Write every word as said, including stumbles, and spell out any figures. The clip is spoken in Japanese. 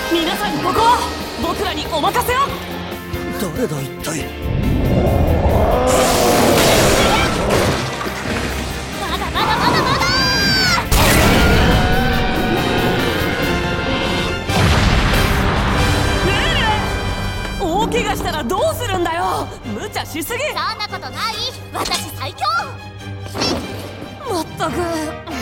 皆さんここは僕らにお任せを。 誰だ一体。 まだまだまだまだ。 大怪我したらどうするんだよ。無茶しすぎ。 そんなことない。私最強。 まったく。